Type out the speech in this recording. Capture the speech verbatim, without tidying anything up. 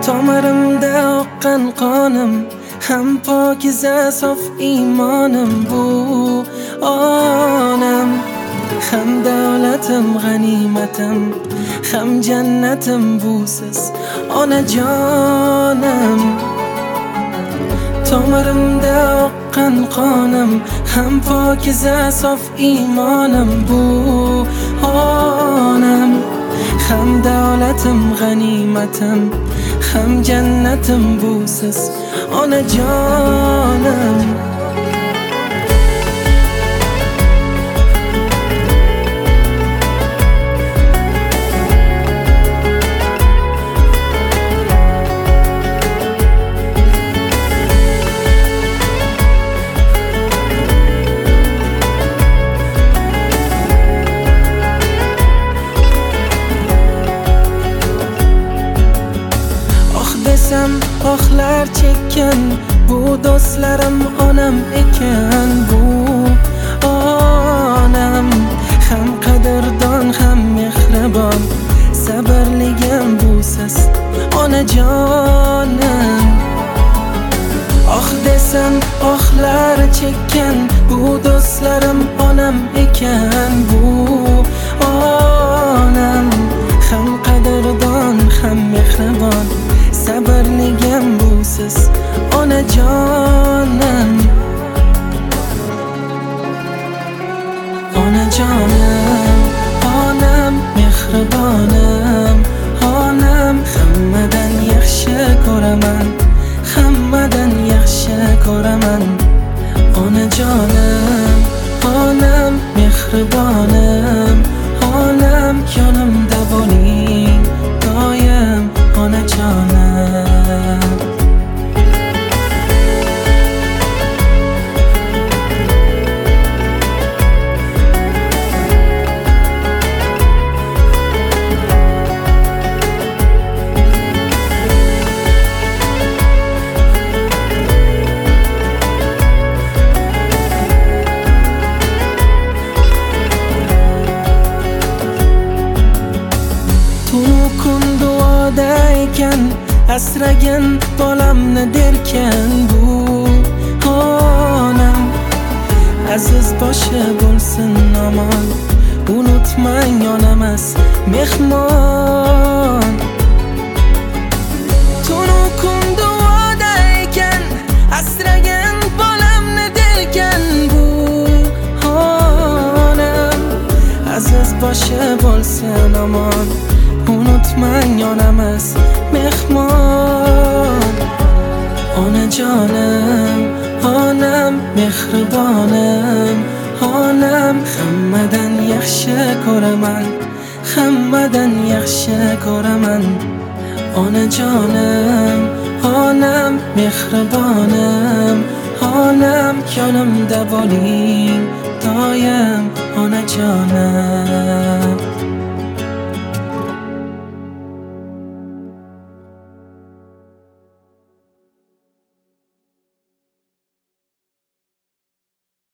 tomirimda oqqan qonim, ham pokiza sof iymonim bu onam. Ham davlatim, g'animatim, ham jannatim busiz onajonim. Tomirimda oqqan qonim, ham pokiza sof iymonim bu onam. Ham davlatim, g'animatim, ham jannatim busiz onajonim. Ohlar chekkan bu do'stlarim onam ekan, bu onam. Ham qadrdon, ham mehribon, sabrligim busiz onajonim. Oh desam ohlar chekkan bu do'stlarim onam ekan, bu onam. Ham qadrdon, ham mehribon, sabrligim busiz onajonim. Onajonim, onam, mehribonim, onam. Hammadan yaxshi ko'raman, hammadan yaxshi ko'raman. Onajonim, onam, mehribonim, onam. Yonimda bo'ling doim onajonim. Asragan bolamni derkan bu onam. Aziz boshi bo'lsin omon, unutmang yonamas mehmon. Tunu kun duoda ekan, asragan bolamni derkan bu onam. Aziz boshi bo'lsin omon, unutmang yonamas mehmon. Onajonim, onam, mehribonim, onam. Hammadan yaxshi ko'raman, hammadan yaxshi ko'raman. Onajonim, onam, mehribonim, onam. Yonimda bo'ling doim onajonim.